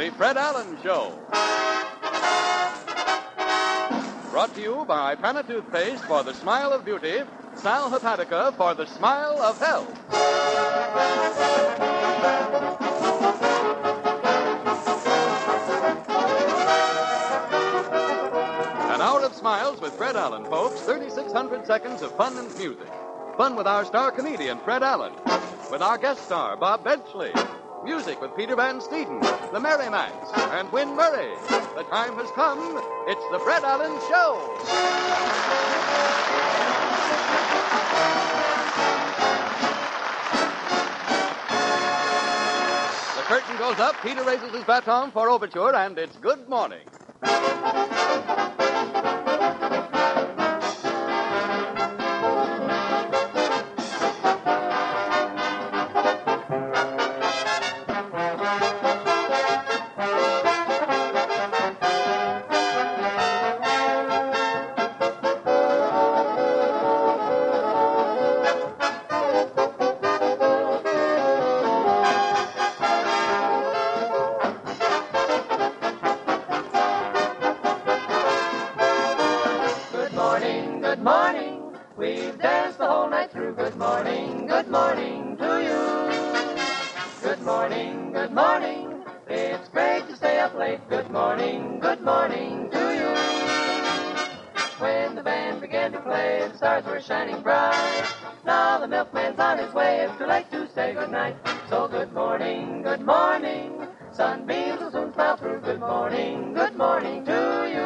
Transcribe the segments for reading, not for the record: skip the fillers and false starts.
The Fred Allen Show. Brought to you by Pana Toothpaste for the smile of beauty, Sal Hepatica for the smile of health. An hour of smiles with Fred Allen, folks. 3,600 seconds of fun and music. Fun with our star comedian, Fred Allen. With our guest star, Bob Benchley. Music with Peter Van Steeden, the Merrimacs, and Win Murray. The time has come. It's the Fred Allen Show. The curtain goes up, Peter raises his baton for overture, and it's good morning. Good morning, we've danced the whole night through. Good morning to you. Good morning, it's great to stay up late. Good morning to you. When the band began to play, the stars were shining bright. Now the milkman's on his way, it's too late to say goodnight. So good morning, sunbeams will soon smile through. Good morning to you.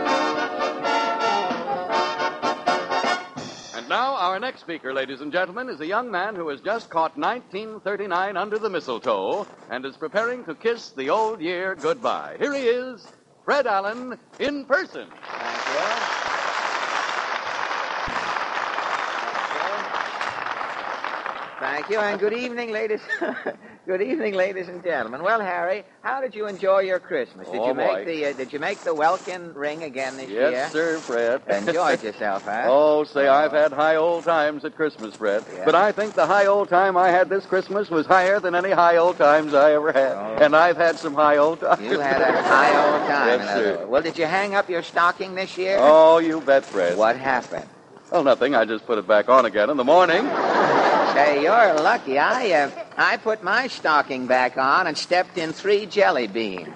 And now, our next speaker, ladies and gentlemen, is a young man who has just caught 1939 under the mistletoe and is preparing to kiss the old year goodbye. Here he is, Fred Allen, in person. Thank you, and good evening, ladies. Good evening, ladies and gentlemen. Well, Harry, how did you enjoy your Christmas? Did you make the welkin ring again this year? Yes, sir, Fred. Enjoyed yourself, huh? Oh, I've had high old times at Christmas, Fred. Yeah. But I think the high old time I had this Christmas was higher than any high old times I ever had. Oh. And I've had some high old times. You had a high old time. Yes, sir. Well, did you hang up your stocking this year? Oh, you bet, Fred. What happened? Well, nothing. I just put it back on again in the morning. Say, you're lucky. I put my stocking back on and stepped in 3 jelly beans.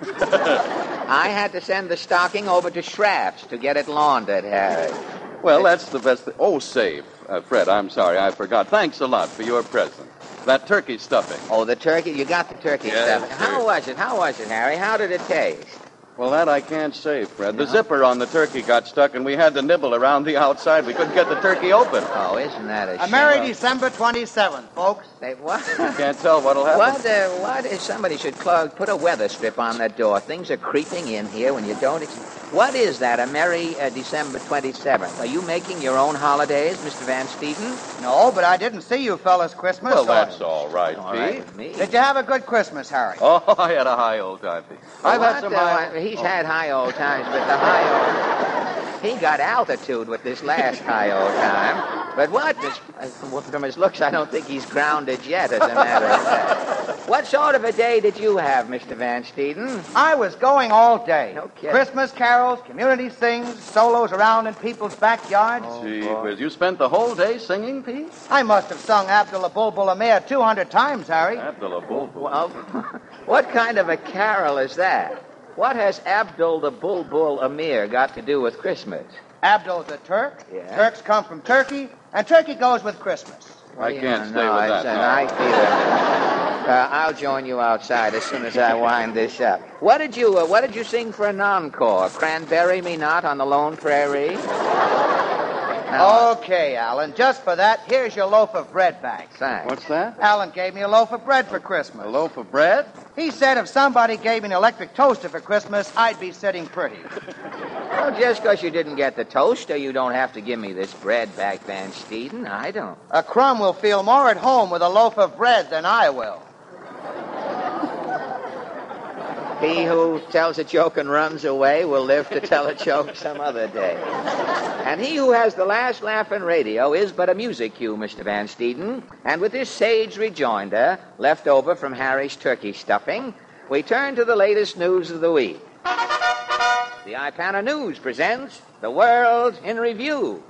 I had to send the stocking over to Schraff's to get it laundered, Harry. Well, that's the best thing. Oh, say, Fred, I'm sorry, I forgot. Thanks a lot for your present. That turkey stuffing. Oh, the turkey? You got the turkey Yes, stuffing. sir. How was it, Harry? How did it taste? Well, that I can't say, Fred. The zipper on the turkey got stuck, and we had to nibble around the outside. We couldn't get the turkey open. Oh, isn't that a shame? Merry December 27th, folks. Say, what? Can't tell what'll happen. What if somebody should put a weather strip on that door? Things are creeping in here when you don't... What is that, a Merry December 27th? Are you making your own holidays, Mr. Van Steeden? No, but I didn't see you fellas Christmas. Well, so- that's all right, All Pete. right with me. Did you have a good Christmas, Harry? Oh, I had a high old time, Pete. I've had some high... He's had high old times, but the high old... He got altitude with this last high old time. But what? From his looks, I don't think he's grounded yet, as a matter of fact. What sort of a day did you have, Mr. Van Steeden? I was going all day. No kidding. Christmas carols, community sings, solos around in people's backyards. Gee whiz, you spent the whole day singing, Pete? I must have sung Abdullah Bulbul Amir 200 times, Harry. Abdullah Bulbul. Well, what kind of a carol is that? What has Abdul the Bulbul Amir got to do with Christmas? Abdul's a Turk. Yeah. Turks come from Turkey, and Turkey goes with Christmas. I can't stay no, with it's that. a no. night theater. I'll join you outside as soon as I wind this up. What did you sing for an encore? Cranberry Me Not on the Lone Prairie? No. Okay, Alan, just for that, here's your loaf of bread back. Thanks. What's that? Alan gave me a loaf of bread for Christmas. A loaf of bread? He said if somebody gave me an electric toaster for Christmas, I'd be sitting pretty. Well, just because you didn't get the toaster, you don't have to give me this bread back, Van Steeden. I don't. A crumb will feel more at home with a loaf of bread than I will. He who tells a joke and runs away will live to tell a joke some other day. And he who has the last laugh in radio is but a music cue, Mr. Van Steeden. And with this sage rejoinder, left over from Harry's turkey stuffing, we turn to the latest news of the week. The Ipana News presents The World in Review.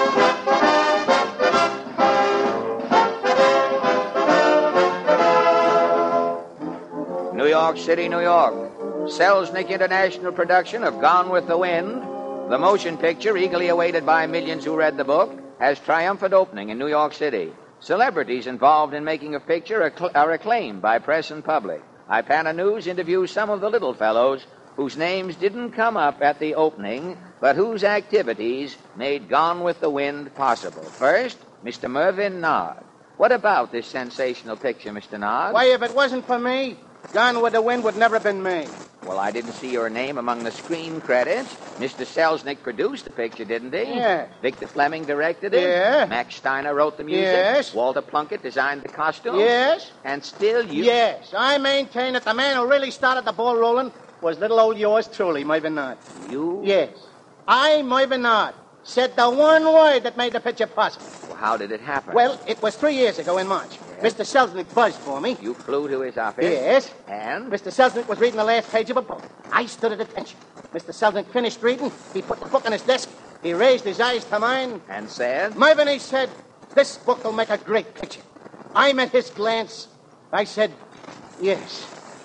New York City, New York. Selznick International production of Gone with the Wind, the motion picture eagerly awaited by millions who read the book, has triumphant opening in New York City. Celebrities involved in making a picture are acclaimed by press and public. Ipana News interviews some of the little fellows whose names didn't come up at the opening, but whose activities made Gone with the Wind possible. First, Mr. Mervyn Nard. What about this sensational picture, Mr. Nard? Why, if it wasn't for me, Gone with the Wind would never have been made. Well, I didn't see your name among the screen credits. Mr. Selznick produced the picture, didn't he? Yes. Victor Fleming directed it? Yes. Max Steiner wrote the music? Yes. Walter Plunkett designed the costumes? Yes. And still you... Yes, I maintain that the man who really started the ball rolling was little old yours truly, Mervyn Nard. You? Yes. I, Mervyn Nard, said the one word that made the picture possible. Well, how did it happen? Well, it was 3 years ago in March. Yes. Mr. Selznick buzzed for me. You flew to his office? Yes. And? Mr. Selznick was reading the last page of a book. I stood at attention. Mr. Selznick finished reading. He put the book on his desk. He raised his eyes to mine. And said? Mervyn, he said, this book will make a great picture. I met his glance. I said, yes.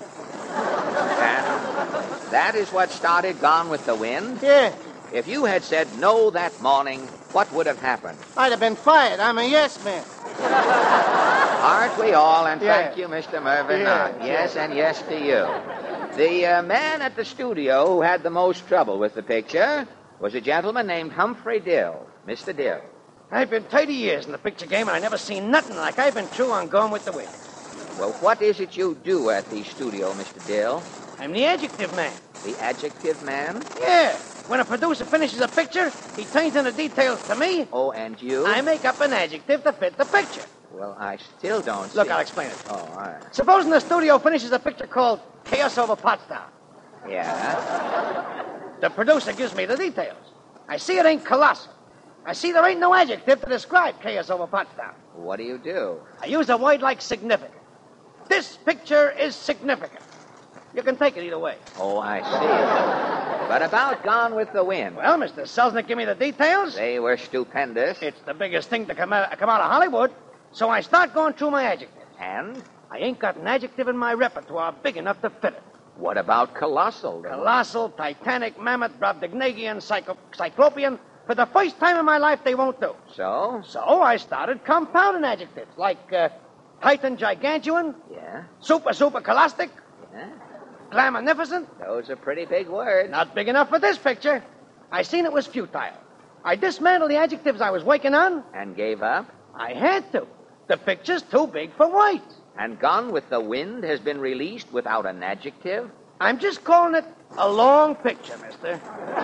And that is what started Gone with the Wind? Yeah. If you had said no that morning, what would have happened? I'd have been fired. I'm a yes man. Aren't we all? And Yeah. thank you, Mr. Mervyn Nard. Yeah. Yes, and yes to you. The man at the studio who had the most trouble with the picture was a gentleman named Humphrey Dill. Mr. Dill. I've been 30 years in the picture game, and I never seen nothing like I've been through on Gone with the Wind. Well, what is it you do at the studio, Mr. Dill? I'm the adjective man. The adjective man? Yeah. When a producer finishes a picture, he turns in the details to me. Oh, and you? I make up an adjective to fit the picture. Well, I still don't Look, see... I'll explain it. Oh, all right. Supposing the studio finishes a picture called Chaos Over Potsdam. Yeah? The producer gives me the details. I see it ain't colossal. I see there ain't no adjective to describe Chaos Over Potsdam. What do? I use a word like significant. This picture is significant. You can take it either way. Oh, I see. But about Gone with the Wind. Well, Mr. Selznick give me the details. They were stupendous. It's the biggest thing to come out of Hollywood. So I start going through my adjectives. And I ain't got an adjective in my repertoire big enough to fit it. what about colossal? Then? Colossal, titanic, mammoth, brobdingnagian, cyclopean. For the first time in my life, they won't do. So? So I started compounding adjectives like titan gigantuan, Yeah? super colostic, Yeah? glaminificent. Those are pretty big words. Not big enough for this picture. I seen it was futile. I dismantled the adjectives I was working on. And gave up? I had to. The picture's too big for words. And Gone with the Wind has been released without an adjective? I'm just calling it a long picture, mister.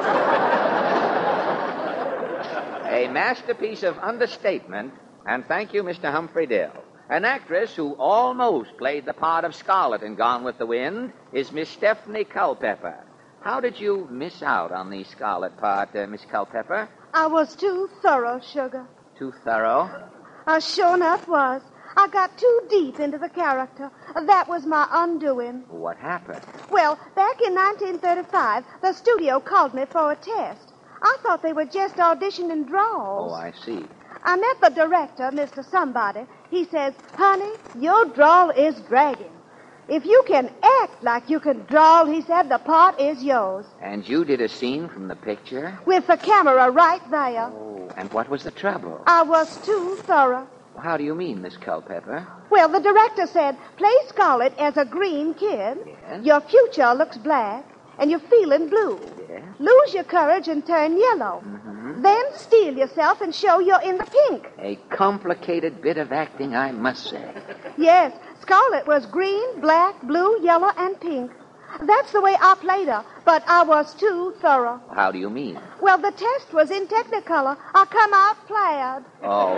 A masterpiece of understatement. And thank you, Mr. Humphrey Dill. An actress who almost played the part of Scarlett in Gone with the Wind is Miss Stephanie Culpepper. How did you miss out on the Scarlett part, Miss Culpepper? I was too thorough, Sugar. Too thorough? I sure enough was. I got too deep into the character. That was my undoing. What happened? Well, back in 1935, the studio called me for a test. I thought they were just auditioning draws. Oh, I see. I met the director, Mr. Somebody. He says, honey, your drawl is dragging. If you can act like you can drawl, he said, the part is yours. And you did a scene from the picture? With the camera right there. Oh, and what was the trouble? I was too thorough. How do you mean, Miss Culpepper? Well, the director said, play Scarlett as a green kid. Yes. Your future looks black, and you're feeling blue. Yes. Lose your courage and turn yellow. Mm-hmm. Then steel yourself and show you're in the pink. A complicated bit of acting, I must say. Yes, Scarlett was green, black, blue, yellow, and pink. That's the way I played her, but I was too thorough. How do you mean? Well, the test was in Technicolor. I come out plaid. Oh,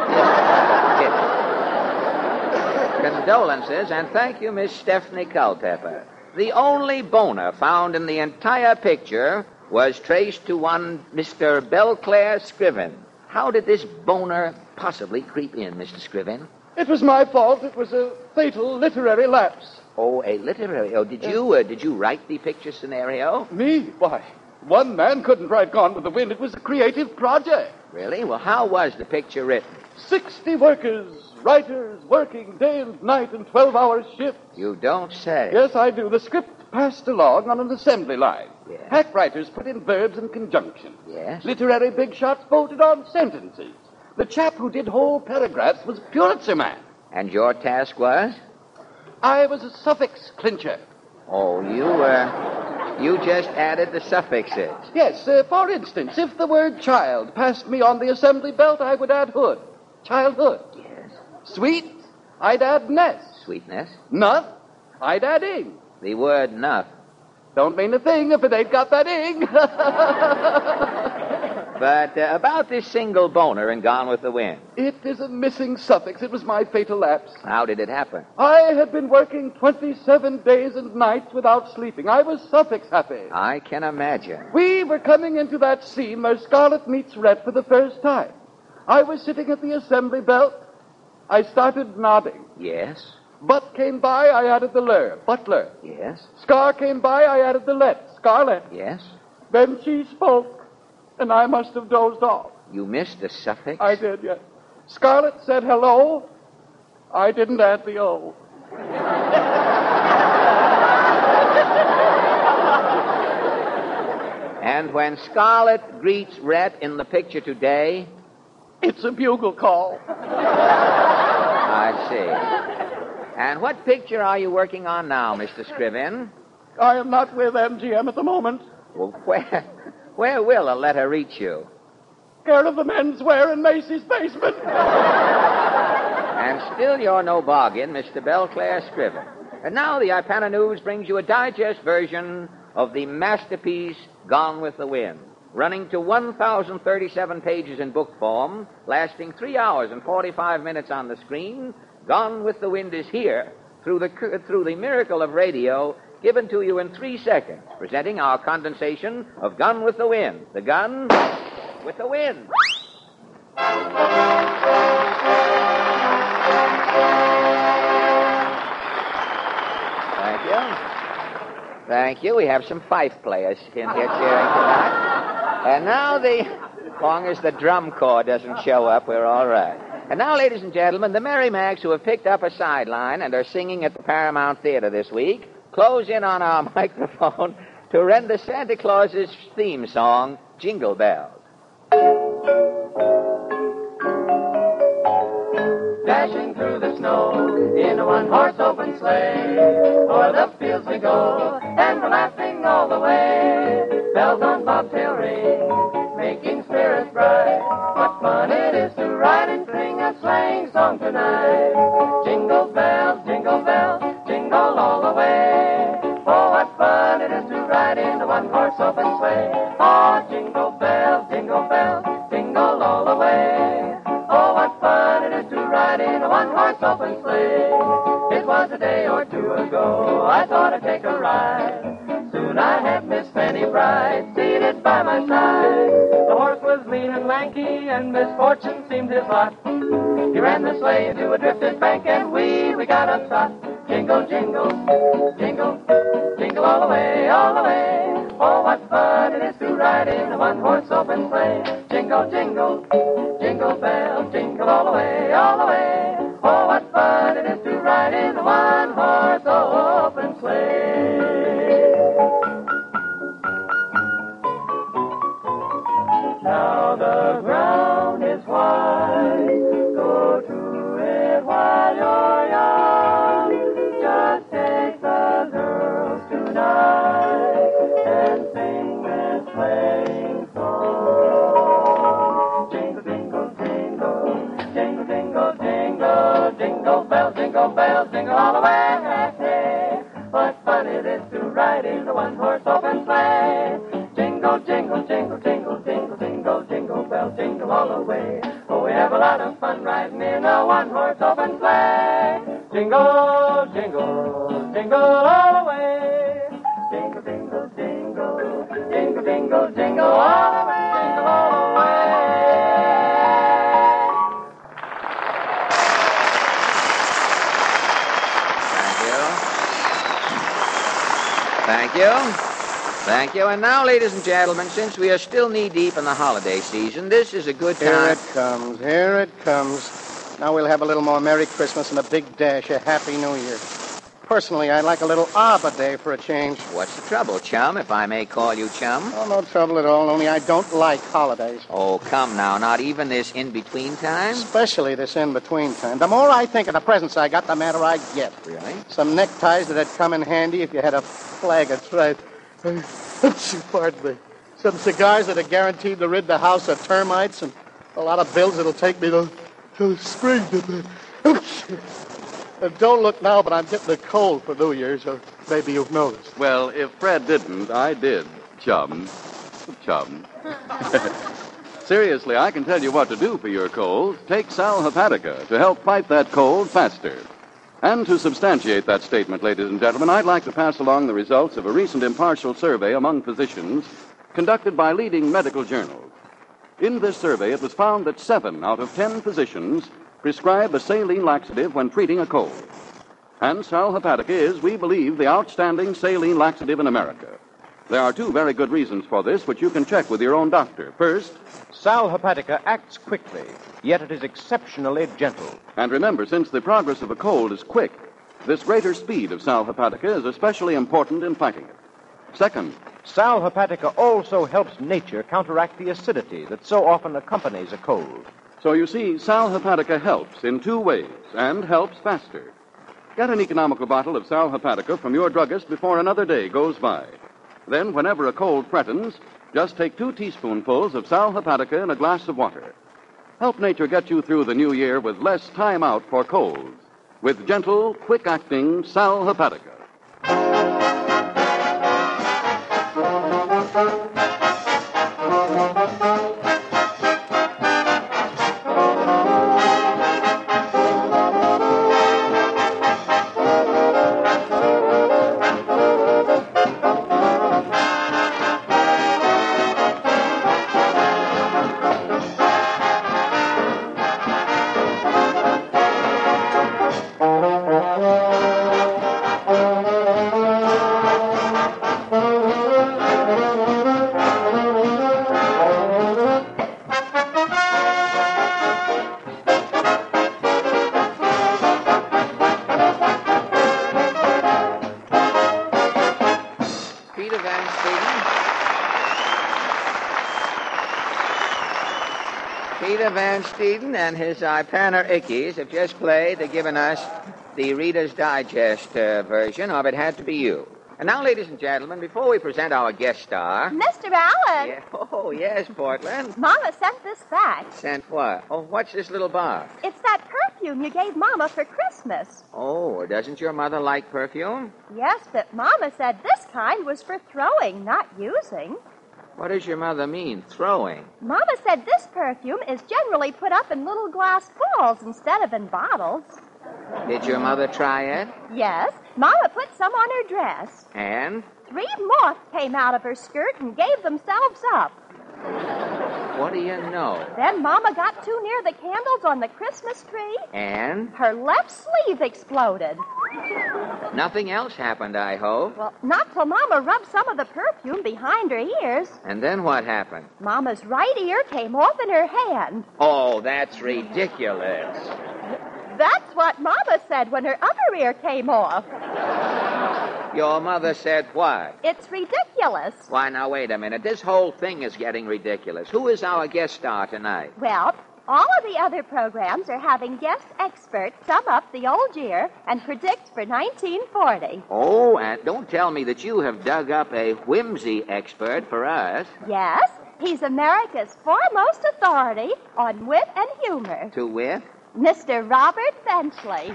condolences, and thank you, Miss Stephanie Culpepper. The only boner found in the entire picture was traced to one Mr. Belclair Scriven. How did this boner possibly creep in, Mr. Scriven? It was my fault. It was a fatal literary lapse. Oh, a literary. Oh, did you write the picture scenario? Me? Why, one man couldn't write Gone with the Wind. It was a creative project. Really? Well, how was the picture written? 60 writers, working day and night in 12-hour shifts. You don't say. Yes, I do. The script passed along on an assembly line. Yes. Hack writers put in verbs and conjunctions. Yes. Literary big shots voted on sentences. The chap who did whole paragraphs was a Pulitzer man. And your task was? I was a suffix clincher. Oh, you just added the suffixes. Yes, for instance, if the word child passed me on the assembly belt, I would add hood. Childhood. Yes. Sweet, I'd add nest. Sweetness. Nuff, I'd add ing. The word nuff. Don't mean a thing if it ain't got that ing. But about this single boner in Gone with the Wind. It is a missing suffix. It was my fatal lapse. How did it happen? I had been working 27 days and nights without sleeping. I was suffix happy. I can imagine. We were coming into that scene where Scarlett meets Rhett for the first time. I was sitting at the assembly belt. I started nodding. Yes. Butt came by, I added the ler. Butler. Yes. Scar came by, I added the let. Scarlet. Yes. Then she spoke, and I must have dozed off. You missed the suffix? I did, yes. Scarlett said hello. I didn't add the O. And when Scarlett greets Rhett in the picture today... It's a bugle call. I see. And what picture are you working on now, Mr. Scriven? I am not with MGM at the moment. Well, where will a letter reach you? Care of the menswear in Macy's basement. And still you're no bargain, Mr. Belclair Scriven. And now the Ipana News brings you a digest version of the masterpiece Gone with the Wind, running to 1,037 pages in book form, lasting 3 hours and 45 minutes on the screen. Gone with the Wind is here through the miracle of radio, given to you in 3 seconds, presenting our condensation of Gone with the Wind. The gun with the wind. Thank you. Thank you. We have some fife players in here cheering tonight. And now as long as the drum corps doesn't show up, we're all right. And now, ladies and gentlemen, the Merry Macs who have picked up a sideline and are singing at the Paramount Theater this week close in on our microphone to render Santa Claus's theme song, Jingle Bells. Dashing through the snow in a one-horse open sleigh, o'er the fields we go, and we're laughing all the way. Bells on bobtail ring, making spirits bright. What fun it is to ride and sing a sleighing song tonight. Jingle bells, jingle all the way. Oh, what fun it is to ride in a one-horse open sleigh. Oh, jingle bells, jingle all the way. Oh, what fun it is to ride in a one-horse open sleigh. It was a day or two ago, I thought I'd take a ride. Soon I had Miss Fanny Bride seated by my side. The horse was lean and lanky, and misfortune seemed his lot. He ran the sleigh to a drifted bank, and we got upset. Jingle, jingle, jingle all the way, all the way. Oh, what fun it is to ride in a one-horse open sleigh. Jingle, jingle bells, jingle all the way, all the way. Oh, what fun it is to ride in a one-horse open sleigh. Now the ground is wide, go to it while you're young. Just take the girls tonight and sing this sleighing song. Jingle, jingle, jingle, jingle, jingle, jingle, jingle bells, jingle all the way. What fun it is to ride in a one-horse open sleigh. Jingle, jingle, jingle, jingle, jingle, jingle, jingle bells, jingle all the way. Oh, we have a lot of fun riding in a one-horse open sleigh. Jingle, jingle, jingle all the way. Jingle, jingle, jingle, jingle, jingle, jingle all the way. Jingle all the way. Thank you. Thank you. Thank you. And now, ladies and gentlemen, since we are still knee-deep in the holiday season, this is a good time. Here it comes. Here it comes. Now we'll have a little more Merry Christmas and a big dash of Happy New Year. Personally, I'd like a little Arbor Day for a change. What's the trouble, chum, if I may call you chum? Oh, no trouble at all, only I don't like holidays. Oh, come now, not even this in-between time? Especially this in-between time. The more I think of the presents I got, the madder I get. Really? Some neckties that'd come in handy if you had a flag. That's right. Pardon me. Some cigars that are guaranteed to rid the house of termites, and a lot of bills that'll take me to spring. Don't look now, but I'm getting a cold for New Year's, or maybe you've noticed. Well, if Fred didn't, I did, chum. Chum. Seriously, I can tell you what to do for your cold. Take Sal Hepatica to help fight that cold faster. And to substantiate that statement, ladies and gentlemen, I'd like to pass along the results of a recent impartial survey among physicians conducted by leading medical journals. In this survey, it was found that 7 out of 10 physicians prescribe a saline laxative when treating a cold. And Sal Hepatica is, we believe, the outstanding saline laxative in America. There are 2 very good reasons for this, which you can check with your own doctor. First, Sal Hepatica acts quickly, yet it is exceptionally gentle. and remember, since the progress of a cold is quick, this greater speed of Sal Hepatica is especially important in fighting it. Second, Sal Hepatica also helps nature counteract the acidity that so often accompanies a cold. so you see, Sal Hepatica helps in 2 ways, and helps faster. Get an economical bottle of Sal Hepatica from your druggist before another day goes by. Then, whenever a cold threatens, just take 2 teaspoonfuls of Sal Hepatica in a glass of water. Help nature get you through the new year with less time out for colds. With gentle, quick-acting Sal Hepatica. Peter Van Steeden. Peter Van Steeden and his Ipana Ickies have just played. They've given us the Reader's Digest version of It Had to Be You. And now, ladies and gentlemen, before we present our guest star... Mr. Allen, Yeah, oh, yes, Portland. Mama sent this back. Sent what? Oh, what's this little box? It's that perfume you gave Mama for Christmas. Oh, doesn't your mother like perfume? Yes, but Mama said this kind was for throwing, not using. What does your mother mean, throwing? Mama said this perfume is generally put up in little glass balls instead of in bottles. Did your mother try it? Yes, Mama put some on her dress. And? 3 moths came out of her skirt and gave themselves up. What do you know? Then Mama got too near the candles on the Christmas tree. And? Her left sleeve exploded. Nothing else happened, I hope. Well, not till Mama rubbed some of the perfume behind her ears. And then what happened? Mama's right ear came off in her hand. Oh, that's ridiculous. That's what Mama said when her other ear came off. Your mother said what? It's ridiculous. Why, now, wait a minute. This whole thing is getting ridiculous. Who is our guest star tonight? Well, all of the other programs are having guest experts sum up the old year and predict for 1940. Oh, and don't tell me that you have dug up a whimsy expert for us. Yes, he's America's foremost authority on wit and humor. To wit? Mr. Robert Benchley.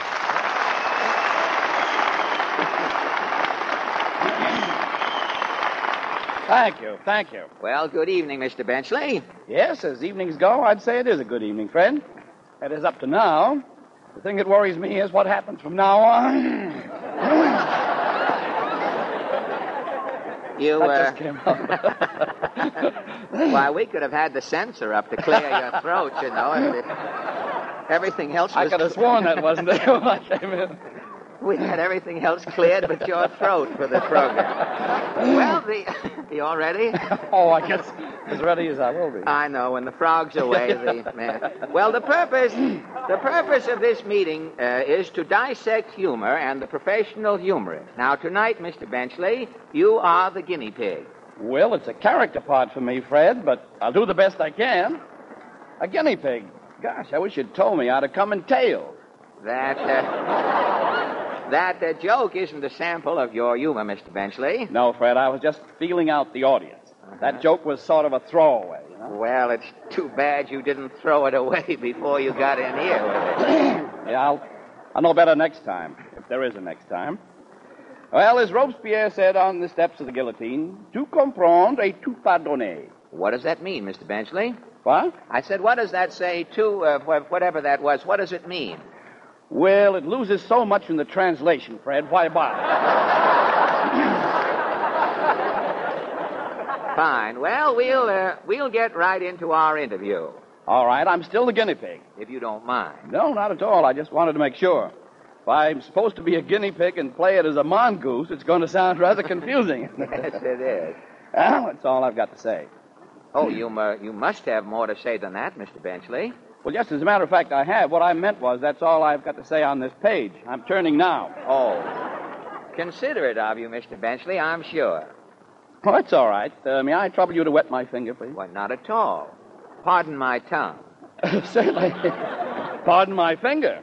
Thank you. Well, good evening, Mr. Benchley. Yes, as evenings go, I'd say it is a good evening, friend. That is up to now. The thing that worries me is what happens from now on. You, That just came out. Why, we could have had the censor up to clear your throat, you know, and everything else was... I could have sworn that wasn't there when I came in. We had everything else cleared but your throat for the program. Well, you all ready? Oh, I guess as ready as I will be. I know. When the frog's away, Well, the purpose of this meeting is to dissect humor and the professional humorist. Now, tonight, Mr. Benchley, you are the guinea pig. Well, it's a character part for me, Fred, but I'll do the best I can. A guinea pig. Gosh, I wish you'd told me how to come in tails. That joke isn't a sample of your humor, Mr. Benchley. No, Fred, I was just feeling out the audience. That joke was sort of a throwaway, you know? Well, it's too bad you didn't throw it away before you got in here with it. Yeah, I'll know better next time, if there is a next time. Well, as Robespierre said on the steps of the guillotine, tout comprendre et tout pardonner. What does that mean, Mr. Benchley? What? I said, what does that say, whatever that was, what does it mean? Well, it loses so much in the translation, Fred. Why bother? Fine. Well, we'll get right into our interview. All right, I'm still the guinea pig. If you don't mind. No, not at all. I just wanted to make sure. If I'm supposed to be a guinea pig and play it as a mongoose, it's going to sound rather confusing. Yes, it is. Well, that's all I've got to say. Oh, you must have more to say than that, Mr. Benchley. Well, just as a matter of fact, I have. What I meant was that's all I've got to say on this page. I'm turning now. Oh. Considerate of you, Mr. Benchley, I'm sure. Oh, that's all right. May I trouble you to wet my finger, please? Why, not at all. Pardon my tongue. Certainly. Pardon my finger.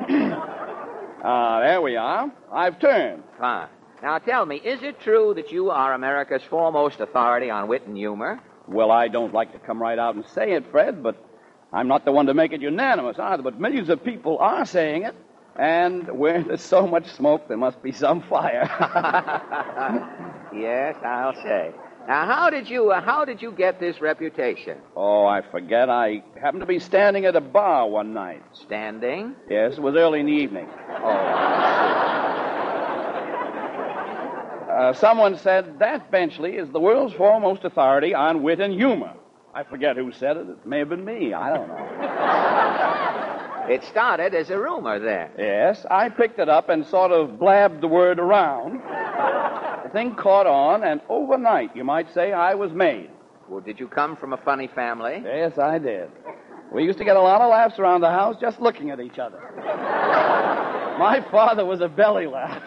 There we are. I've turned. Fine. Now, tell me, is it true that you are America's foremost authority on wit and humor? Well, I don't like to come right out and say it, Fred, but I'm not the one to make it unanimous either. But millions of people are saying it, and where there's so much smoke, there must be some fire. Yes, I'll say. Now, how did you get this reputation? Oh, I forget. I happened to be standing at a bar one night. Standing? Yes, it was early in the evening. Someone said, that Benchley is the world's foremost authority on wit and humor. I forget who said it. It may have been me. I don't know. It started as a rumor then. Yes, I picked it up and sort of blabbed the word around. The thing caught on, and overnight, you might say, I was made. Well, did you come from a funny family? Yes, I did. We used to get a lot of laughs around the house just looking at each other. My father was a belly laugh.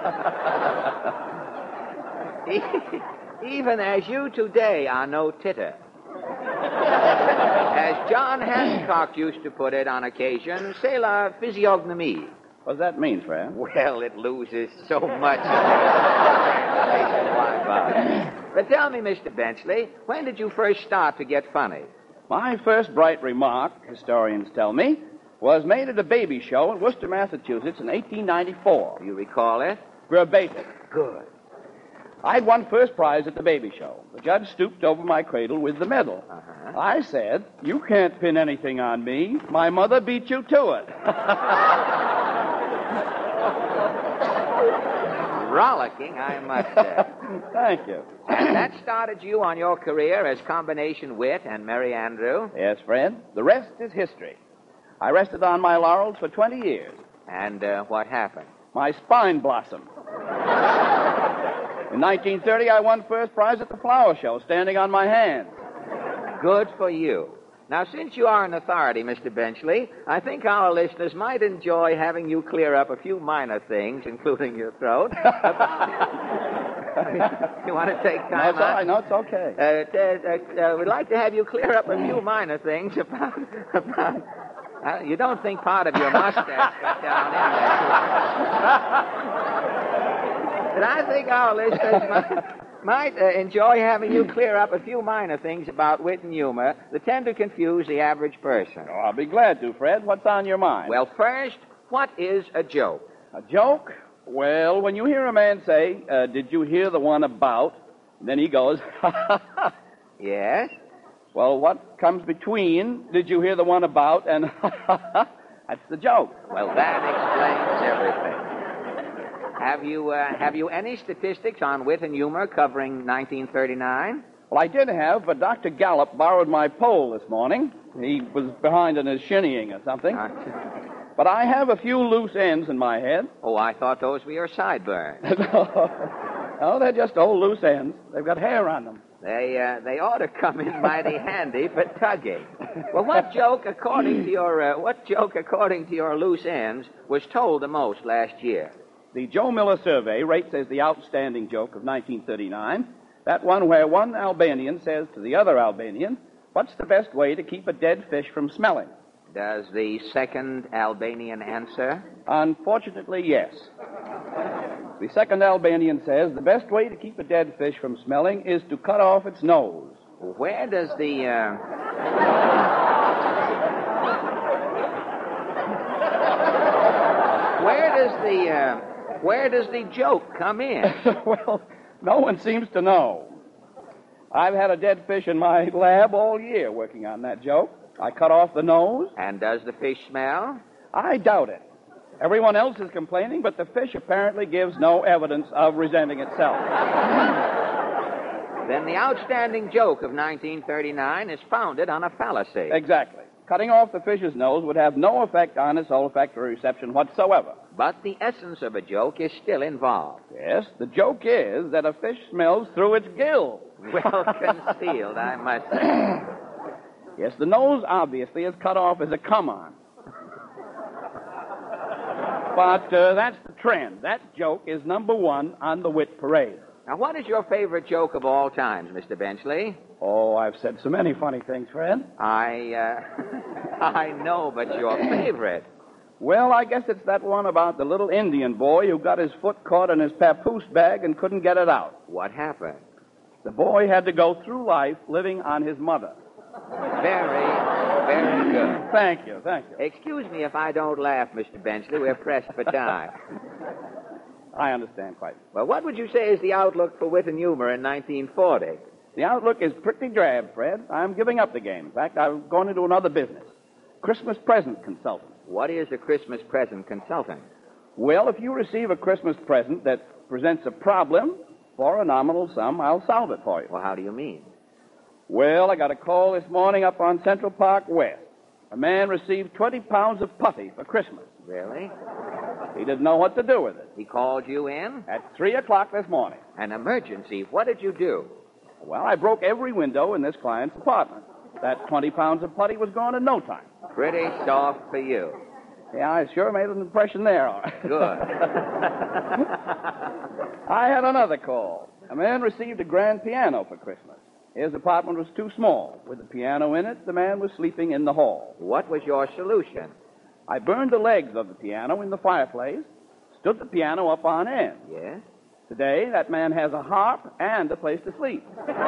Even as you today are no titter. As John Hancock used to put it on occasion, c'est la physiognomie. What does that mean, Fred? Well, it loses so much. Why bother? But tell me, Mr. Benchley, when did you first start to get funny? My first bright remark, historians tell me, was made at a baby show in Worcester, Massachusetts in 1894. You recall it? Verbatim. Good. I'd won first prize at the baby show. The judge stooped over my cradle with the medal. Uh-huh. I said, you can't pin anything on me. My mother beat you to it. Rollicking, I must say. Thank you. And that started you on your career as combination wit and Merry Andrew? Yes, Fred. The rest is history. I rested on my laurels for 20 years. And what happened? My spine blossomed. In 1930, I won first prize at the flower show, standing on my hands. Good for you. Now, since you are an authority, Mr. Benchley, I think our listeners might enjoy having you clear up a few minor things, including your throat. You want to take time out? No, it's okay. We'd like to have you clear up a few minor things about you don't think part of your mustache got down in there? But I think our listeners might enjoy having you clear up a few minor things about wit and humor that tend to confuse the average person. Oh, I'll be glad to, Fred. What's on your mind? Well, first, what is a joke? A joke? Well, when you hear a man say, did you hear the one about? Then he goes, ha, ha, ha. Yes? Well, what comes between, did you hear the one about, and ha, ha, ha? That's the joke. Well, that explains everything. Have you any statistics on wit and humor covering 1939? Well, I did have, but Dr. Gallup borrowed my pole this morning. He was behind in his shinnying or something. But I have a few loose ends in my head. Oh, I thought those were your sideburns. No, they're just old loose ends. They've got hair on them. They ought to come in mighty handy for tugging. Well, what joke, according to your loose ends, was told the most last year? The Joe Miller survey rates as the outstanding joke of 1939 that one where one Albanian says to the other Albanian, "What's the best way to keep a dead fish from smelling?" Does the second Albanian answer? Unfortunately, yes. The second Albanian says the best way to keep a dead fish from smelling is to cut off its nose. Where does the where does the joke come in? Well, no one seems to know. I've had a dead fish in my lab all year working on that joke. I cut off the nose. And does the fish smell? I doubt it. Everyone else is complaining, but the fish apparently gives no evidence of resenting itself. Then the outstanding joke of 1939 is founded on a fallacy. Exactly. Cutting off the fish's nose would have no effect on its olfactory reception whatsoever. But the essence of a joke is still involved. Yes, the joke is that a fish smells through its gills. Well concealed, I must say. Yes, the nose obviously is cut off as a come-on. But that's the trend. That joke is number one on the wit parade. Now, what is your favorite joke of all times, Mr. Benchley? Oh, I've said so many funny things, Fred. I know, but your favorite. Well, I guess it's that one about the little Indian boy who got his foot caught in his papoose bag and couldn't get it out. What happened? The boy had to go through life living on his mother. Very, very good. Thank you, thank you. Excuse me if I don't laugh, Mr. Benchley. We're pressed for time. I understand quite. Well, what would you say is the outlook for wit and humor in 1940? The outlook is pretty drab, Fred. I'm giving up the game. In fact, I'm going into another business. Christmas present consultant. What is a Christmas present consultant? Well, if you receive a Christmas present that presents a problem, for a nominal sum, I'll solve it for you. Well, how do you mean? Well, I got a call this morning up on Central Park West. A man received 20 pounds of putty for Christmas. Really? He didn't know what to do with it. He called you in? At 3 o'clock this morning. An emergency. What did you do? Well, I broke every window in this client's apartment. That 20 pounds of putty was gone in no time. Pretty soft for you. Yeah, I sure made an impression there, all right. Good. I had another call. A man received a grand piano for Christmas. His apartment was too small. With the piano in it, the man was sleeping in the hall. What was your solution? I burned the legs of the piano in the fireplace, stood the piano up on end. Yes? Today, that man has a harp and a place to sleep.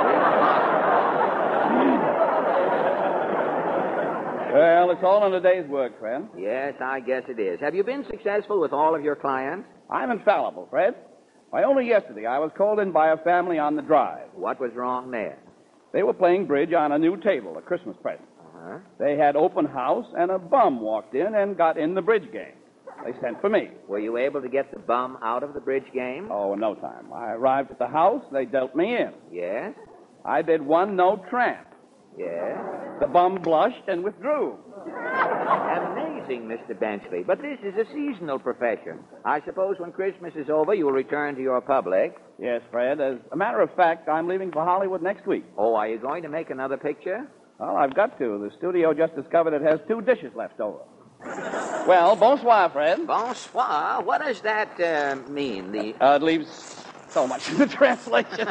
Well, it's all in a day's work, Fred. Yes, I guess it is. Have you been successful with all of your clients? I'm infallible, Fred. Why, only yesterday I was called in by a family on the drive. What was wrong there? They were playing bridge on a new table, a Christmas present. Uh-huh. They had open house, and a bum walked in and got in the bridge game. They sent for me. Were you able to get the bum out of the bridge game? Oh, in no time. I arrived at the house. They dealt me in. Yes? I bid one no tramp. Yes? The bum blushed and withdrew. Amazing, Mr. Benchley. But this is a seasonal profession. I suppose when Christmas is over, you'll return to your public. Yes, Fred. As a matter of fact, I'm leaving for Hollywood next week. Oh, are you going to make another picture? Well, I've got to. The studio just discovered it has 2 dishes left over. Well, bonsoir, Fred. Bonsoir? What does that mean? It leaves so much in the translation.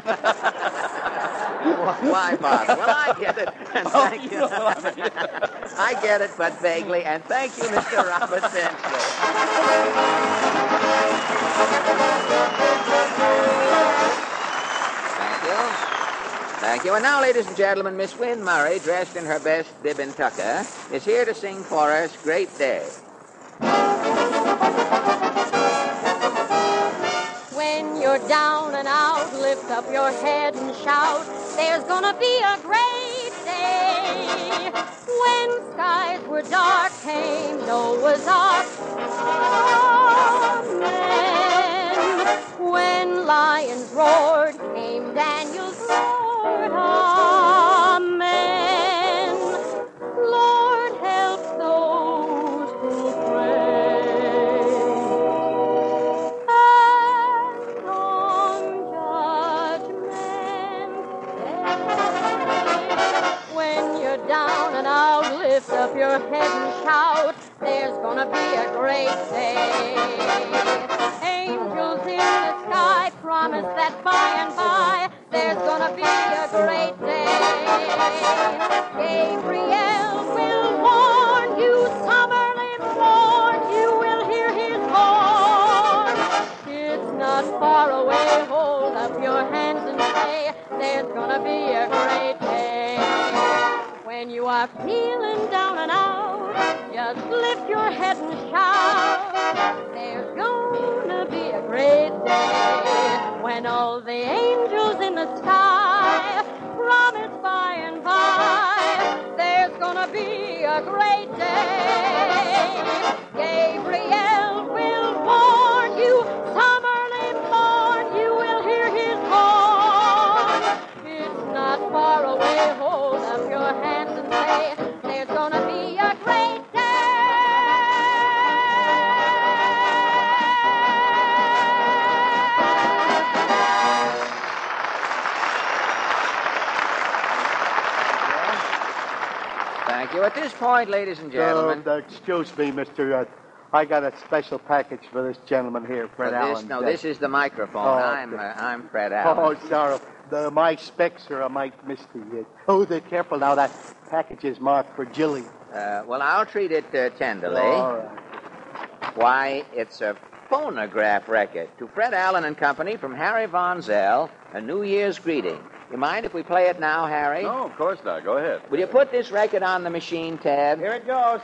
Why bother? Well, I get it, and thank you. I get it, but vaguely, and thank you, Mr. Robert Benchley. Thank you. And now, ladies and gentlemen, Miss Wynne Murray, dressed in her best bib and tucker, is here to sing for us Great Day. When you're down and out, lift up your head and shout, there's gonna be a great day. When skies were dark, came Noah's Ark. Amen. When lions roared, came Daniel's Lord. Amen. Lord, help those who pray. lift up your head and shout. There's gonna be a great day. Angels in the sky promise that by and by there's gonna be a great day. Gabriel will warn you, summerly born, you will hear his horn. It's not far away, hold up your hands and say, there's gonna be a great day. When you are feeling down and out, just lift your head and shout. There's gonna be a great day. When all the angels in the sky promise by and by, there's gonna be a great day. Gabriel will warn you, summerly born, you will hear his horn. It's not far away, hold up your hands and say, there's gonna be a great day. Thank you. At this point, ladies and gentlemen. Excuse me, Mr. I got a special package for this gentleman here, Fred Allen. This is the microphone. I'm Fred Allen. Oh, sorry. My specs are a mite misty. They're careful now. That package is marked for Jilly. Well, I'll treat it tenderly. All right. Why, it's a phonograph record to Fred Allen and Company from Harry Von Zell, a New Year's greeting. You mind if we play it now, Harry? No, of course not. Go ahead. Will you put this record on the machine, Ted? Here it goes.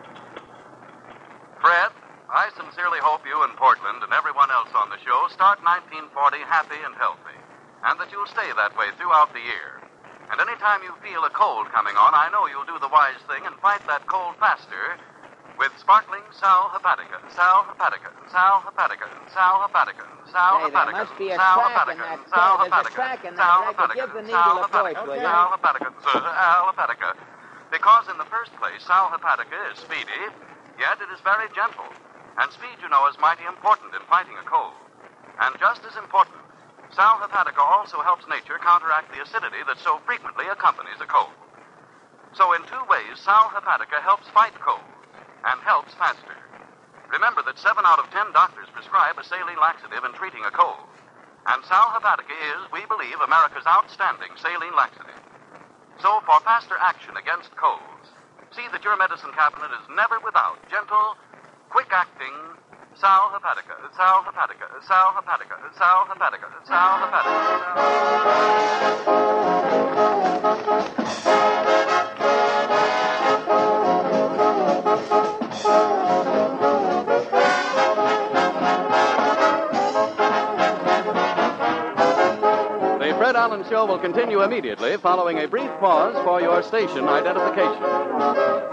Fred, I sincerely hope you and Portland and everyone else on the show start 1940 happy and healthy, and that you'll stay that way throughout the year. And anytime you feel a cold coming on, I know you'll do the wise thing and fight that cold faster with sparkling Sal Hepatica, Sal Hepatica, Sal Hepatica, Sal Hepatica, Sal Hey, there Hepatica, must be a Sal crack in Hepatica, that Sal There's a Hepatica, crack in Sal that record. Hepatica, Give the Sal needle a push, Hepatica, will you? Sal Hepatica, Sal Hepatica. Because in the first place, Sal Hepatica is speedy, yet it is very gentle. And speed, you know, is mighty important in fighting a cold. And just as important, Sal Hepatica also helps nature counteract the acidity that so frequently accompanies a cold. So in two ways, Sal Hepatica helps fight colds and helps faster. Remember that 7 out of 10 doctors prescribe a saline laxative in treating a cold. And Sal Hepatica is, we believe, America's outstanding saline laxative. So for faster action against colds, see that your medicine cabinet is never without gentle, quick-acting Sal Hepatica, Sal Hepatica, Sal Hepatica, Sal Hepatica, Sal The Fred Allen Show will continue immediately following a brief pause for your station identification.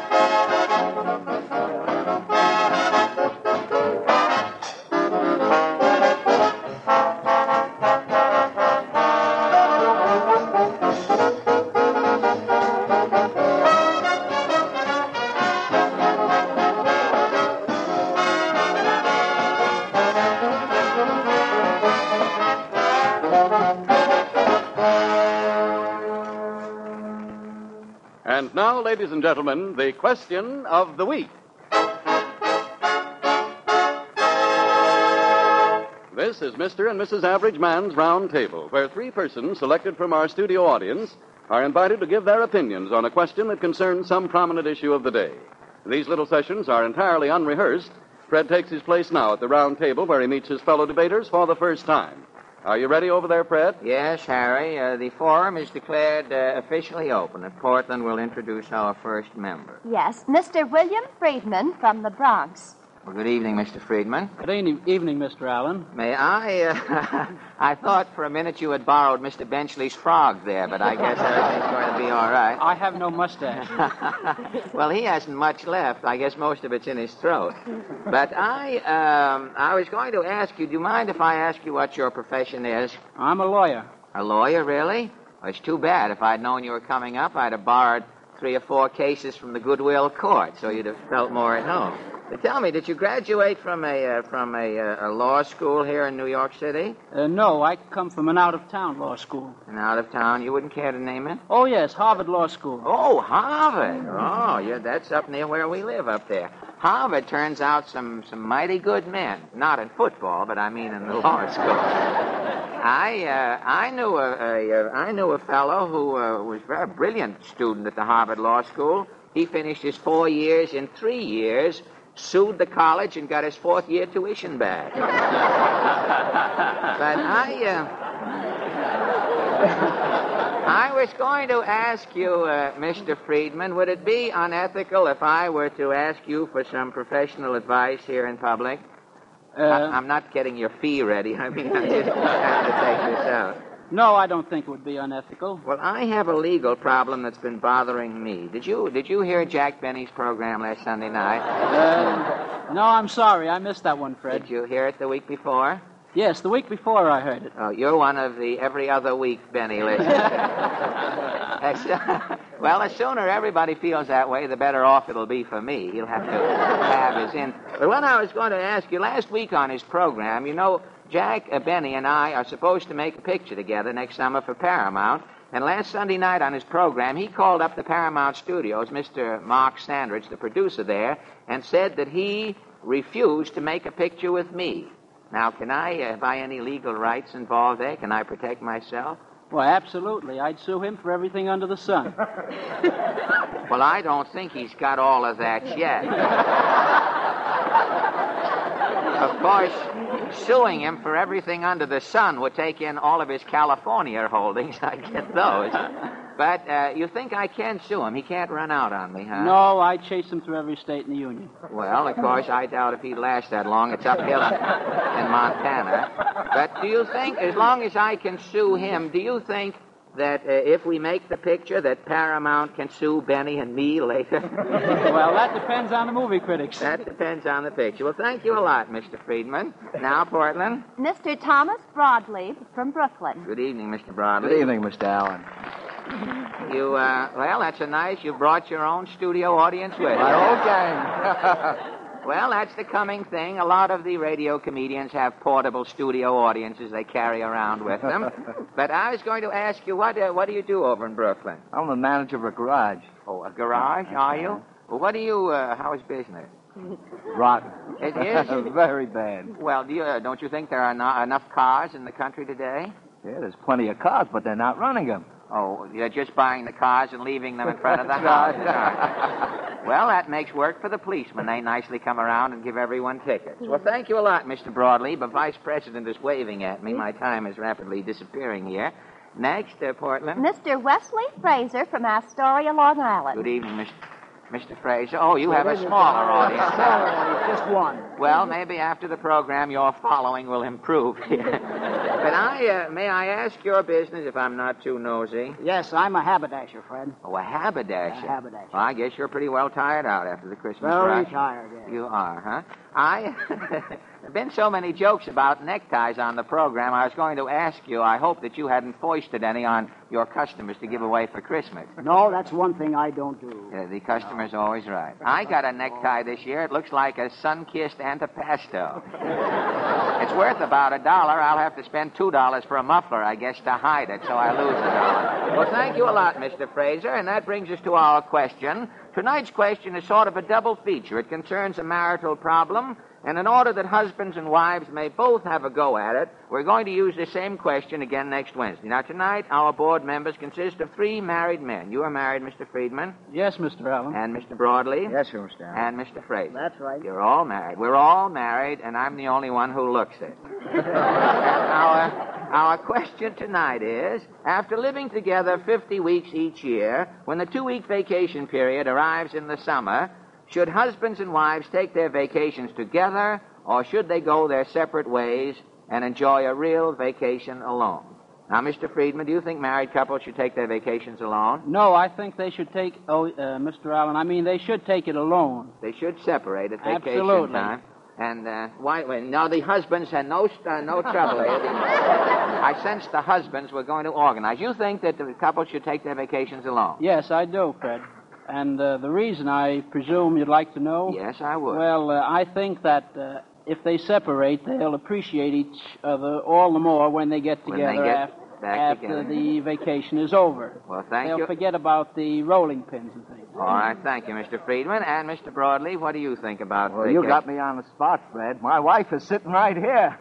And now, ladies and gentlemen, the question of the week. This is Mr. and Mrs. Average Man's Round Table, where 3 persons selected from our studio audience are invited to give their opinions on a question that concerns some prominent issue of the day. These little sessions are entirely unrehearsed. Fred takes his place now at the round table where he meets his fellow debaters for the first time. Are you ready over there, Fred? Yes, Harry. The forum is declared officially open, and Portland will introduce our first member. Yes, Mr. William Friedman from the Bronx. Well, good evening, Mr. Friedman. Good evening, Mr. Allen. May I? I thought for a minute you had borrowed Mr. Benchley's frog there, but I guess everything's going to be all right. I have no mustache. Well, he hasn't much left. I guess most of it's in his throat. But I was going to ask you, do you mind if I ask you what your profession is? I'm a lawyer. A lawyer, really? Well, it's too bad. If I'd known you were coming up, I'd have borrowed 3 or 4 cases from the Goodwill Court, so you'd have felt more at home. Tell me, did you graduate from a law school here in New York City? No, I come from an out-of-town law school. And out of town, you wouldn't care to name it? Oh, yes, Harvard Law School. Oh, Harvard. Oh, yeah, that's up near where we live up there. Harvard turns out some mighty good men. Not in football, but I mean in the law school. I knew a fellow who was a very brilliant student at the Harvard Law School. He finished his 4 years in 3 years, sued the college, and got his 4th year tuition back. But I was going to ask you, Mr. Friedman, would it be unethical if I were to ask you for some professional advice here in public? I'm not getting your fee ready. I mean, I just have to take this out. No, I don't think it would be unethical. Well, I have a legal problem that's been bothering me. Did you hear Jack Benny's program last Sunday night? No, I'm sorry. I missed that one, Fred. Did you hear it the week before? Yes, the week before I heard it. Oh, you're one of the every other week Benny listeners. Well, the sooner everybody feels that way, the better off it'll be for me. He'll have to have his in. But what I was going to ask you, last week on his program, you know, Jack Benny and I are supposed to make a picture together next summer for Paramount. And last Sunday night on his program, he called up the Paramount Studios, Mr. Mark Sandridge, the producer there, and said that he refused to make a picture with me. Now, can I, by any legal rights involved there, can I protect myself? Well, absolutely. I'd sue him for everything under the sun. Well, I don't think he's got all of that yet. Of course, suing him for everything under the sun would take in all of his California holdings. I'd get those. But you think I can sue him? He can't run out on me, huh? No, I'd chase him through every state in the Union. Well, of course, I doubt if he'd last that long. It's uphill in Montana. But do you think, as long as I can sue him, do you think that if we make the picture that Paramount can sue Benny and me later? Well, that depends on the movie critics. That depends on the picture. Well, thank you a lot, Mr. Friedman. Now, Portland. Mr. Thomas Broadleaf from Brooklyn. Good evening, Mr. Broadleaf. Good evening, Mr. Allen. You, well, that's a nice, you brought your own studio audience with you. My whole gang. Well, that's the coming thing. A lot of the radio comedians have portable studio audiences they carry around with them. But I was going to ask you, what do you do over in Brooklyn? I'm the manager of a garage. Oh, a garage, are you? Well, what do you, how is business? Rotten. It is? Very bad. Well, don't you think there are not enough cars in the country today? Yeah, there's plenty of cars, but they're not running them. Oh, you're just buying the cars and leaving them in front of the house. Well, that makes work for the policemen. They nicely come around and give everyone tickets. Well, thank you a lot, Mr. Broadleaf. The vice president is waving at me. My time is rapidly disappearing here. Next, Portland. Mr. Wesley Fraser from Astoria, Long Island. Good evening, Mr. Fraser. Oh, you have a smaller audience. Just one. Well, maybe after the program, your following will improve here. But may I ask your business if I'm not too nosy? Yes, I'm a haberdasher, Fred. Oh, a haberdasher? A haberdasher. Well, I guess you're pretty well tired out after the Christmas Very rush. tired, yes. You are, huh? There've been so many jokes about neckties on the program, I was going to ask you, I hope that you hadn't foisted any on your customers to give away for Christmas. No, that's one thing I don't do. The customer's always right. I got a necktie this year. It looks like a sun-kissed antipasto. It's worth about $1. I'll have to spend $2 for a muffler, I guess, to hide it, so I lose $1. Well, thank you a lot, Mr. Fraser, and that brings us to our question. Tonight's question is sort of a double feature. It concerns a marital problem, and in order that husbands and wives may both have a go at it, we're going to use the same question again next Wednesday. Now, tonight, our board members consist of 3 married men. You are married, Mr. Friedman? Yes, Mr. Allen. And Mr. Broadleaf? Yes, sir, Mr. Allen. And Mr. Fraser? That's right. You're all married. We're all married, and I'm the only one who looks it. Our question tonight is, after living together 50 weeks each year, when the 2-week vacation period arrives in the summer, should husbands and wives take their vacations together, or should they go their separate ways and enjoy a real vacation alone? Now, Mr. Friedman, do you think married couples should take their vacations alone? No, I think they should take, Mr. Allen, they should take it alone. They should separate at vacation Absolutely. time. And why? Now, the husbands had no trouble. I sensed the husbands were going to organize. You think that the couple should take their vacations alone? Yes, I do, Fred. And the reason, I presume you'd like to know? Yes, I would. Well, I think that if they separate, they'll appreciate each other all the more when they get When they together get back after together. the vacation is over. Well, thank They'll you. forget about the rolling pins and things. All right, thank you, Mr. Friedman. And Mr. Broadleaf, what do you think about Well, you got me on the spot, Fred. My wife is sitting right here.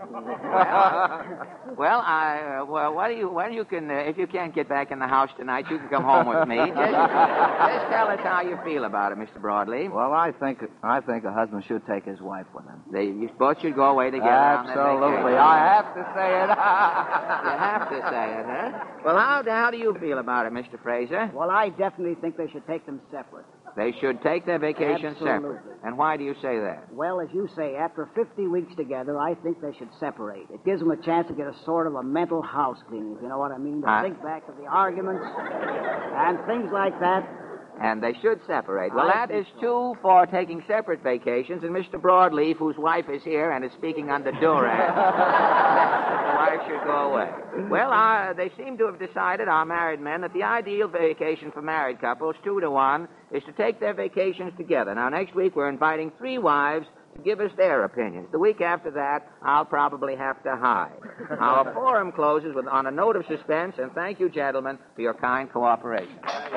Well, why do you can, if you can't get back in the house tonight, you can come home with me. Just tell us how you feel about it, Mr. Broadleaf. Well, I think a husband should take his wife with him. You both should go away together. on that Absolutely. vacation. I have to say it. You have to say it, huh? Well, how do you feel about it, Mr. Fraser? Well, I definitely think they should take them separate. They should take their vacation Absolutely. separate. And why do you say that? Well, as you say, after 50 weeks together, I think they should separate. It gives them a chance to get a sort of a mental house cleaning, if you know what I mean? To think back to the arguments and things like that. And they should separate. Well, I that is two for taking separate vacations, and Mr. Broadleaf, whose wife is here and is speaking under duress, the wife should go away. Well, they seem to have decided, our married men, that the ideal vacation for married couples, 2-to-1, is to take their vacations together. Now, next week, we're inviting 3 wives to give us their opinions. The week after that, I'll probably have to hide. Our forum closes on a note of suspense, and thank you, gentlemen, for your kind cooperation.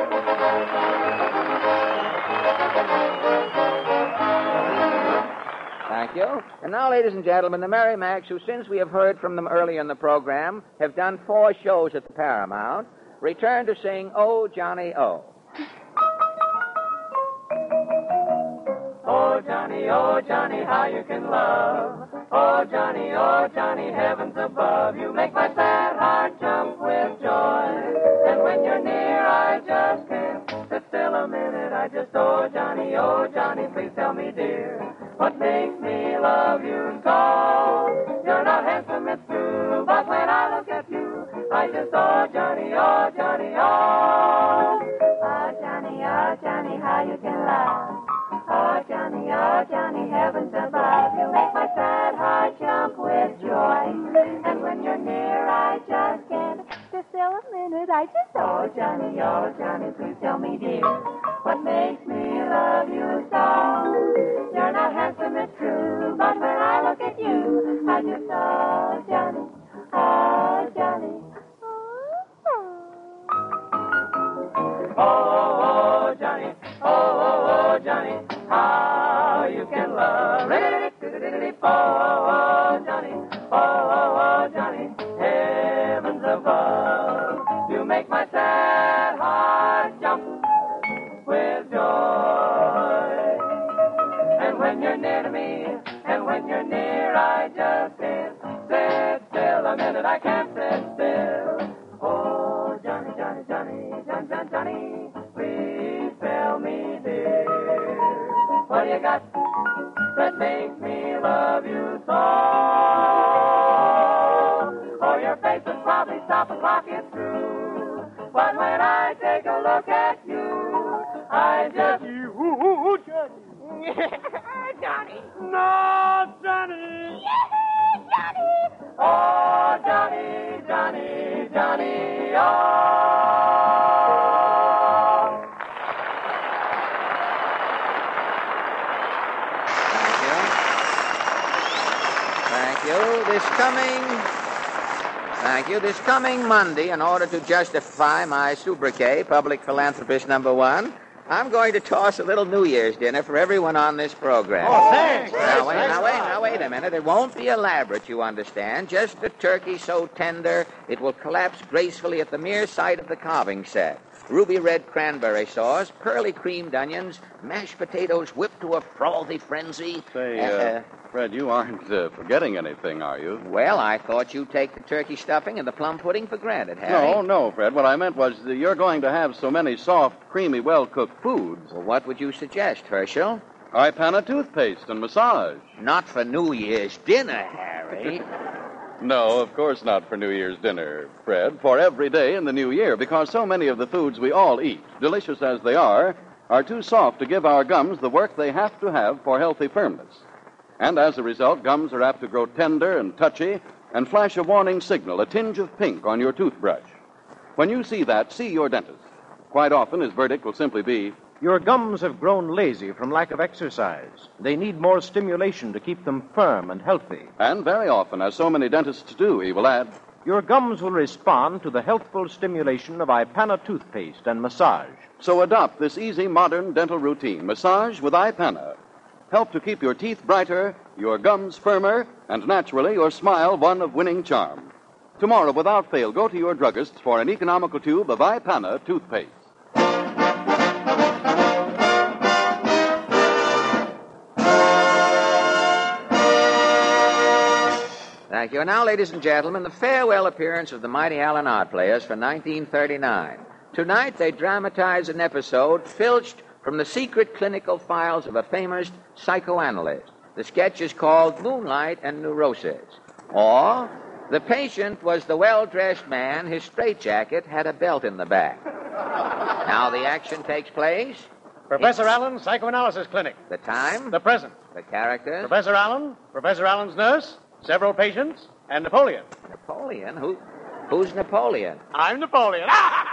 Thank you. And now, ladies and gentlemen, the Merrimacs, who, since we have heard from them earlier in the program, have done 4 shows at the Paramount, return to sing Oh, Johnny, Oh. Oh, Johnny, how you can love. Oh, Johnny, heavens above. You make my sad heart jump with joy. And when you're near, I just can't sit still a minute. I just, oh, Johnny, please tell me, dear, what makes me love you so? You're not handsome, it's true, but when I look at you, I just, oh, Johnny, oh, Johnny, oh. Oh, Johnny, how you can love. Oh, Johnny, heavens above, you make my sad heart jump with joy. And when you're near, I just can't sit still a minute. I just, oh, Johnny, please tell me, dear, what makes me love you so? You're not handsome, it's true, but when I look at you, I just, oh, Johnny, oh, Johnny. Oh, Johnny, oh, Johnny, how you can love. Oh, Johnny, heavens above, you make my sad heart jump with joy. And when you're near to me, and when you're near, I just can't sit still a minute. I can't sit still. Oh, Johnny, please tell me, dear, what do you got that makes me love you so? Oh, your face would probably stop a clock, it's true. But when I take a look at you, I just... Ooh, Johnny. Johnny. No, Johnny. Yeah, Johnny. Oh, Johnny, oh. Thank you. This coming Monday, in order to justify my sobriquet, Public Philanthropist Number 1, I'm going to toss a little New Year's dinner for everyone on this program. Oh, thanks. Now, wait a minute. It won't be elaborate, you understand. Just a turkey so tender it will collapse gracefully at the mere sight of the carving set. Ruby red cranberry sauce, pearly creamed onions, mashed potatoes whipped to a frothy frenzy. Say, Fred, you aren't forgetting anything, are you? Well, I thought you'd take the turkey stuffing and the plum pudding for granted, Harry. No, Fred. What I meant was that you're going to have so many soft, creamy, well-cooked foods. Well, what would you suggest, Herschel? Ipana toothpaste and massage. Not for New Year's dinner, Harry. No, of course not for New Year's dinner, Fred. For every day in the new year, because so many of the foods we all eat, delicious as they are too soft to give our gums the work they have to have for healthy firmness. And as a result, gums are apt to grow tender and touchy and flash a warning signal, a tinge of pink on your toothbrush. When you see that, see your dentist. Quite often, his verdict will simply be, Your gums have grown lazy from lack of exercise. They need more stimulation to keep them firm and healthy. And very often, as so many dentists do, he will add, your gums will respond to the healthful stimulation of Ipana toothpaste and massage. So adopt this easy, modern dental routine. Massage with Ipana. Help to keep your teeth brighter, your gums firmer, and naturally your smile one of winning charm. Tomorrow, without fail, go to your druggist for an economical tube of Ipana toothpaste. Thank you. And now, ladies and gentlemen, the farewell appearance of the Mighty Allen Odd Players for 1939. Tonight, they dramatize an episode filched from the secret clinical files of a famous psychoanalyst. The sketch is called Moonlight and Neurosis. Or, the patient was the well-dressed man, his straitjacket had a belt in the back. Now the action takes place. Professor Allen, Psychoanalysis Clinic. The time. The present. The characters. Professor Allen's nurse, several patients, and Napoleon. Napoleon? Who's Napoleon? I'm Napoleon.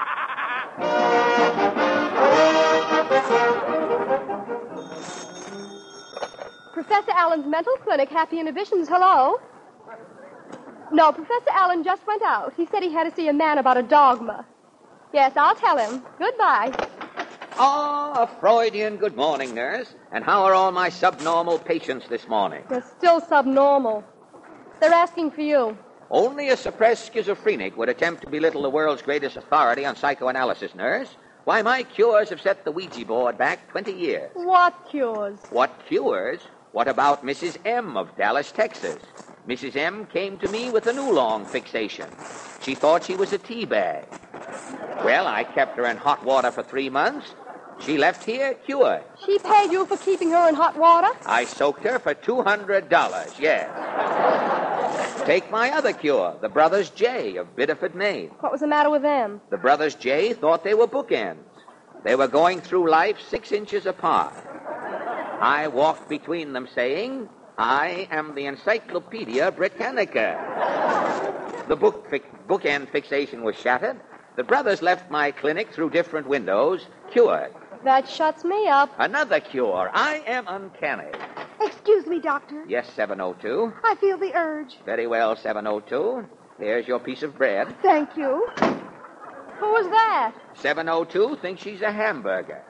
Professor Allen's mental clinic, Happy Inhibitions, hello? No, Professor Allen just went out. He said he had to see a man about a dogma. Yes, I'll tell him. Goodbye. A Freudian good morning, nurse. And how are all my subnormal patients this morning? They're still subnormal. They're asking for you. Only a suppressed schizophrenic would attempt to belittle the world's greatest authority on psychoanalysis, nurse. Why, my cures have set the Ouija board back 20 years. What cures? What cures? What about Mrs. M. of Dallas, Texas? Mrs. M. came to me with an oolong fixation. She thought she was a tea bag. Well, I kept her in hot water for 3 months. She left here cured. She paid you for keeping her in hot water? I soaked her for $200, yes. Take my other cure, the Brothers J of Biddeford, Maine. What was the matter with them? The Brothers J thought they were bookends. They were going through life 6 inches apart. I walked between them saying, I am the Encyclopedia Britannica. The bookend fixation was shattered. The brothers left my clinic through different windows, cured. That shuts me up. Another cure. I am uncanny. Excuse me, Doctor. Yes, 702. I feel the urge. Very well, 702. Here's your piece of bread. Thank you. Who was that? 702 thinks she's a hamburger.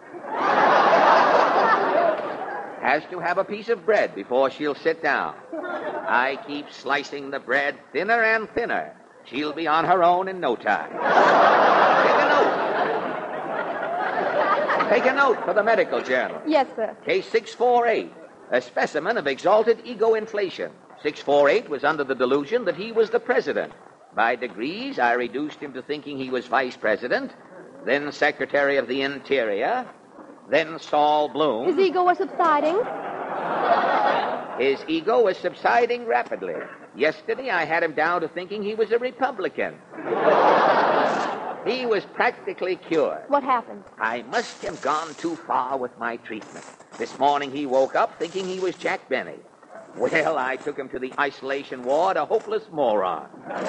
Has to have a piece of bread before she'll sit down. I keep slicing the bread thinner and thinner. She'll be on her own in no time. Take a note. Take a note for the medical journal. Yes, sir. Case 648, a specimen of exalted ego inflation. 648 was under the delusion that he was the president. By degrees, I reduced him to thinking he was vice president, then Secretary of the Interior, then Saul Bloom. His ego was subsiding? His ego was subsiding rapidly. Yesterday, I had him down to thinking he was a Republican. He was practically cured. What happened? I must have gone too far with my treatment. This morning, he woke up thinking he was Jack Benny. Well, I took him to the isolation ward, a hopeless moron.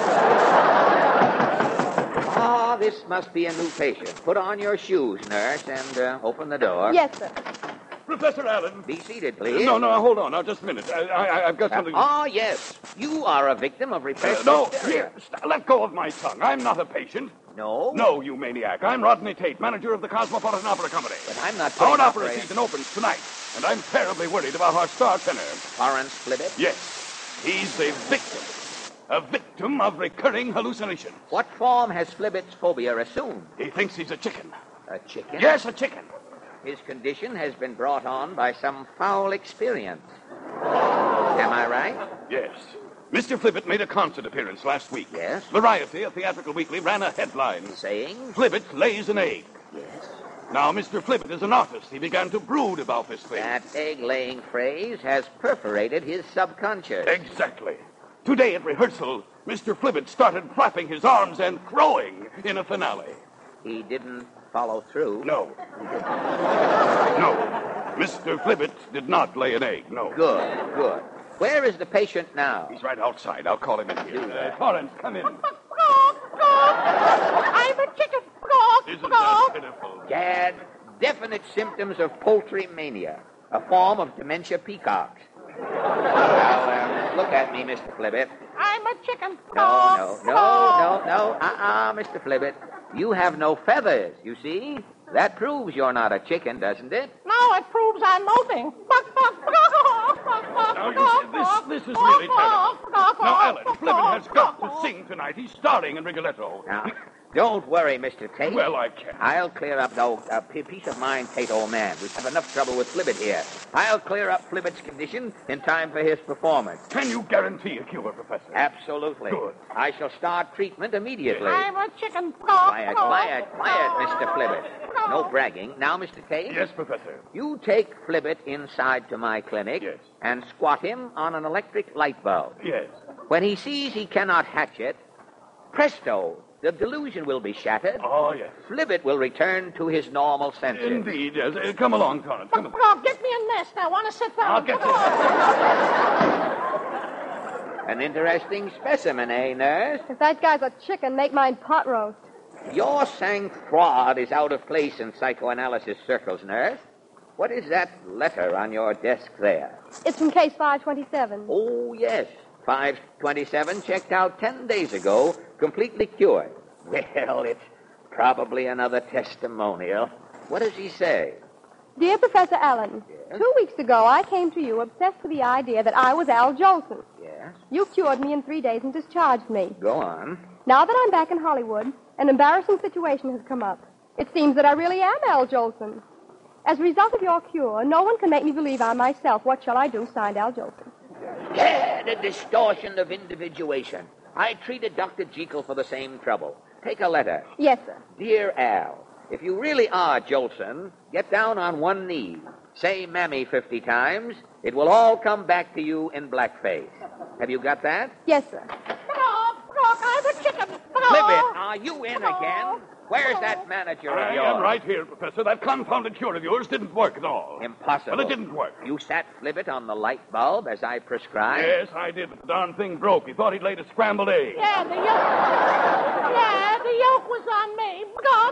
This must be a new patient. Put on your shoes, nurse, and open the door. Yes, sir. Professor Allen. Be seated, please. No, hold on. Now, just a minute. I've got something... Yes. You are a victim of repressed No, hysteria. here, let go of my tongue. I'm not a patient. No? No, you maniac. I'm Rodney Tate, manager of the Cosmopolitan Opera Company. But I'm not... Our opera season opens tonight, and I'm terribly worried about our star tenor. Lawrence Flibbit? Yes. He's a victim. A victim of recurring hallucinations. What form has Flibbit's phobia assumed? He thinks he's a chicken. A chicken? Yes, a chicken. His condition has been brought on by some foul experience. Am I right? Yes. Mr. Flibbit made a concert appearance last week. Yes? Variety, a theatrical weekly, ran a headline. Saying? Flibbit lays an egg. Yes. Now, Mr. Flibbit is an artist. He began to brood about this thing. That egg-laying phrase has perforated his subconscious. Exactly. Today at rehearsal, Mr. Flibbit started flapping his arms and crowing in a finale. He didn't follow through? No. No. Mr. Flibbit did not lay an egg, no. Good. Where is the patient now? He's right outside. I'll call him in here. Torrance, come in. I'm a chicken. Isn't that pitiful? Gad definite symptoms of poultry mania, a form of dementia peacocks. Now, look at me, Mr. Flibbit. I'm a chicken. No, Mr. Flibbit. You have no feathers, you see? That proves you're not a chicken, doesn't it? No, it proves I'm molting. Now, you see, this is really terrible. Now, Alan, Flibbit has got to sing tonight. He's starring in Rigoletto. Now, don't worry, Mr. Tate. Well, I can't. I'll clear up, peace of mind, Tate, old man. We have enough trouble with Flibbit here. I'll clear up Flibbit's condition in time for his performance. Can you guarantee a cure, Professor? Absolutely. Good. I shall start treatment immediately. I'm a chicken. Quiet, Mr. Flibbit. No bragging. Now, Mr. Tate. Yes, Professor. You take Flibbit inside to my clinic. Yes. And squat him on an electric light bulb. Yes. When he sees he cannot hatch it, presto, the delusion will be shattered. Oh, yes. Flibbit will return to his normal senses. Indeed, yes. Come along, Torrance. Come on. Get me a nest. I want to sit down. I'll get you. An interesting specimen, eh, nurse? If that guy's a chicken, make mine pot roast. Your sang-froid is out of place in psychoanalysis circles, nurse. What is that letter on your desk there? It's from case 527. Oh, yes. 527 checked out 10 days ago, completely cured. Well, it's probably another testimonial. What does he say? Dear Professor Allen, Yes? 2 weeks ago I came to you obsessed with the idea that I was Al Jolson. Yes? You cured me in 3 days and discharged me. Go on. Now that I'm back in Hollywood, an embarrassing situation has come up. It seems that I really am Al Jolson. As a result of your cure, no one can make me believe I'm myself. What shall I do? Signed, Al Jolson. Yeah, the distortion of individuation. I treated Dr. Jekyll for the same trouble. Take a letter. Yes, sir. Dear Al, if you really are Jolson, get down on one knee. Say Mammy 50 times. It will all come back to you in blackface. Have you got that? Yes, sir. I'm a chicken. Flibbit, are you in again? Where's that manager of I yours? am right here, Professor. That confounded cure of yours didn't work at all. Impossible. Well, it didn't work. You sat Flibbit on the light bulb as I prescribed? Yes, I did. But the darn thing broke. He thought he'd laid a scrambled egg. Yeah, the yolk was on me.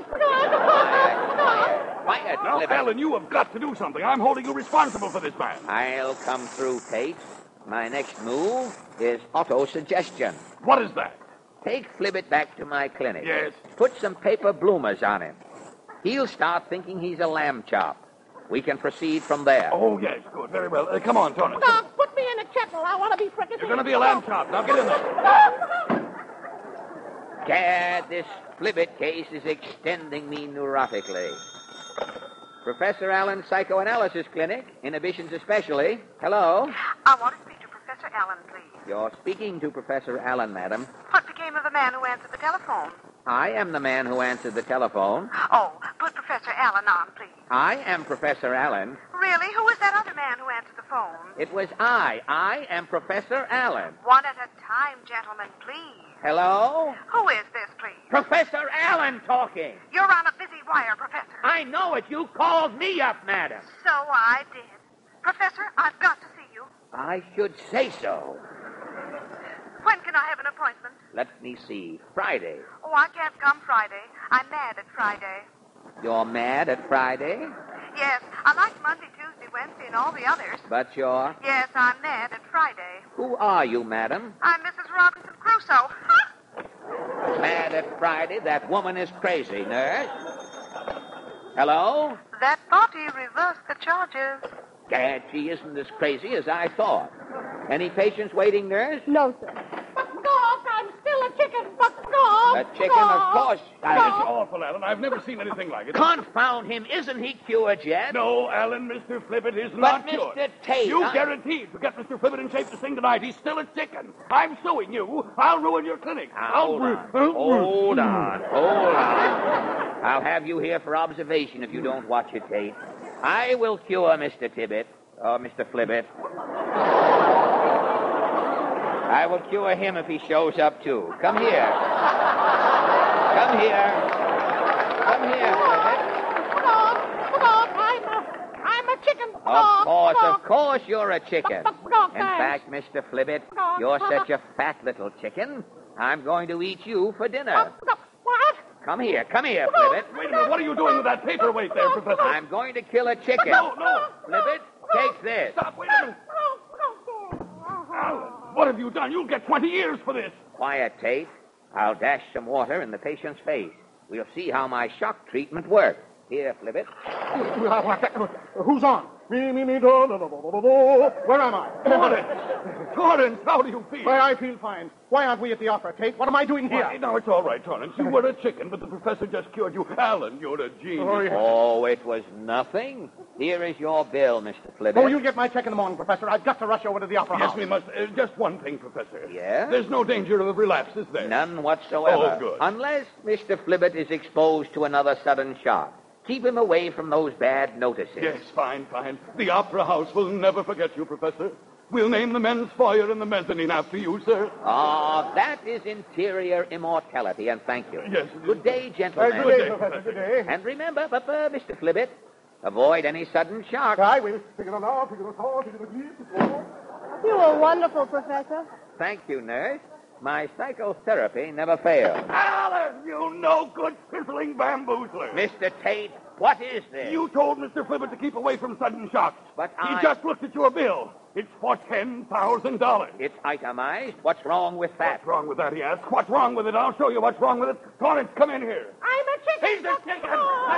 Quiet, Now, Flibbit. Alan, you have got to do something. I'm holding you responsible for this man. I'll come through, Tate. My next move is autosuggestion. What is that? Take Flibbit back to my clinic. Yes. Put some paper bloomers on him. He'll start thinking he's a lamb chop. We can proceed from there. Oh, yes, good. Very well. Come on, Torrance. Put me in a kettle. I want to be frickin'. You're going to be a lamb chop. Now get in there. Gad, this Flibbit case is extending me neurotically. Professor Allen, Psychoanalysis Clinic, inhibitions especially. Hello? I want to speak to Professor Allen, please. You're speaking to Professor Allen, madam. What became of the man who answered the telephone? I am the man who answered the telephone. Oh, put Professor Allen on, please. I am Professor Allen. Really? Who was that other man who answered the phone? It was I. I am Professor Allen. One at a time, gentlemen, please. Hello? Who is this, please? Professor Allen talking. You're on a busy wire, Professor. I know it. You called me up, madam. So I did. Professor, I've got to see you. I should say so. When can I have an appointment? Let me see. Friday. Oh, I can't come Friday. I'm mad at Friday. You're mad at Friday? Yes, I like Monday, Tuesday, Wednesday, and all the others. But you're... Yes, I'm mad at Friday. Who are you, madam? I'm Mrs. Robinson Crusoe. Mad at Friday? That woman is crazy, nurse. Hello? That body reversed the charges. Gad, she isn't as crazy as I thought. Any patients waiting, nurse? No, sir. I'm still a chicken. A chicken, of course. That is awful, Alan. I've never seen anything like it. Confound him. Isn't he cured yet? No, Alan, Mr. Flibbit is But not Mr. cured. Tate, You I- guaranteed to get Mr. Flibbit in shape to sing tonight. He's still a chicken. I'm suing you. I'll ruin your clinic. Hold on. Hold on. I'll have you here for observation if you don't watch it, Tate. I will cure Mr. Tibbet, or Mr. Flibbit. I will cure him if he shows up, too. Come here. Come here. Come here, Flibbit. I'm a chicken. Of course you're a chicken. In fact, Mr. Flibbit, you're such a fat little chicken, I'm going to eat you for dinner. What? Come here, Flibbit. Wait a minute. What are you doing with that paperweight there, Professor? I'm going to kill a chicken. No. Flibbit, take this. Stop. Wait a minute. Alan, what have you done? You'll get 20 years for this. Quiet, Tate. I'll dash some water in the patient's face. We'll see how my shock treatment works. Here, Flibbit. Who's on? Me, Where am I? Torrance, how do you feel? Why, I feel fine. Why aren't we at the opera, Tate? What am I doing here? Why, now, it's all right, Torrance. You were a chicken, but the professor just cured you. Alan, you're a genius. Oh, it was nothing. Here is your bill, Mr. Flibbit. Oh, you'll get my check in the morning, Professor. I've got to rush over to the opera house. Yes, we must. Just one thing, Professor. Yeah? There's no danger of relapse, is there? None whatsoever. Oh, good. Unless Mr. Flibbit is exposed to another sudden shock. Keep him away from those bad notices. Yes, fine. The opera house will never forget you, Professor. We'll name the men's foyer and the mezzanine after you, sir. Ah, that is interior immortality, and thank you. Yes. Good day, gentlemen. Good day, Professor. Good day. And remember, Mr. Flibbit, avoid any sudden shock. I will. Pick it up. You were wonderful, Professor. Thank you, nurse. My psychotherapy never fails. Alan, you no good fizzling bamboozler. Mr. Tate, what is this? You told Mr. Flibbit to keep away from sudden shocks. But He just looked at your bill. It's for $10,000. It's itemized. What's wrong with that? What's wrong with that, he asked. What's wrong with it? I'll show you what's wrong with it. Torrance, come in here. I'm a chicken. He's a chicken.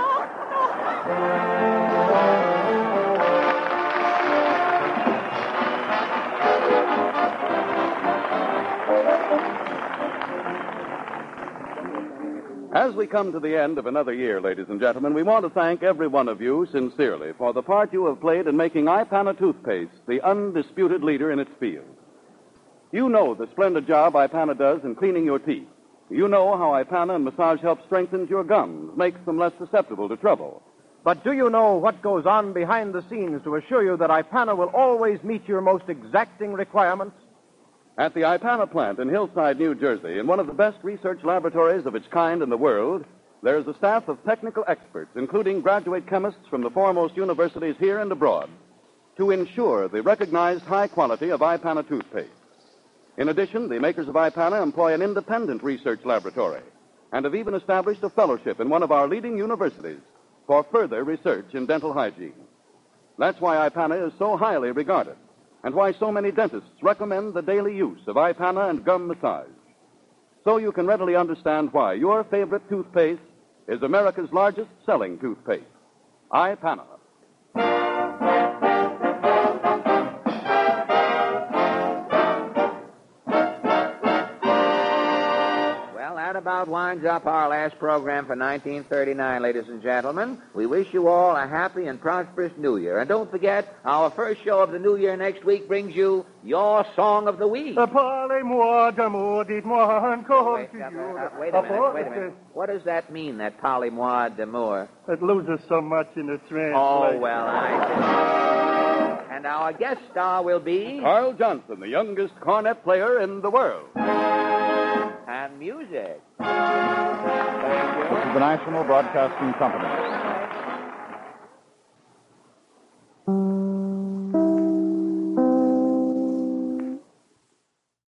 As we come to the end of another year, ladies and gentlemen, we want to thank every one of you sincerely for the part you have played in making Ipana toothpaste the undisputed leader in its field. You know the splendid job Ipana does in cleaning your teeth. You know how Ipana and massage help strengthen your gums, makes them less susceptible to trouble. But do you know what goes on behind the scenes to assure you that Ipana will always meet your most exacting requirements? At the Ipana plant in Hillside, New Jersey, in one of the best research laboratories of its kind in the world, there is a staff of technical experts, including graduate chemists from the foremost universities here and abroad, to ensure the recognized high quality of Ipana toothpaste. In addition, the makers of Ipana employ an independent research laboratory and have even established a fellowship in one of our leading universities for further research in dental hygiene. That's why Ipana is so highly regarded, and why so many dentists recommend the daily use of Ipana and gum massage. So you can readily understand why your favorite toothpaste is America's largest selling toothpaste, Ipana. Well, that about winds up our last program for 1939, ladies and gentlemen. We wish you all a happy and prosperous New Year. And don't forget, our first show of the New Year next week brings you your Song of the Week. Parlez-moi d'amour, dites-moi encore Wait a minute. What does that mean, that parlez-moi d'amour? It loses so much in the translation. Oh, well, I see. And our guest star will be... Carl Johnson, the youngest cornet player in the world. And music. Thank you. This is the National Broadcasting Company.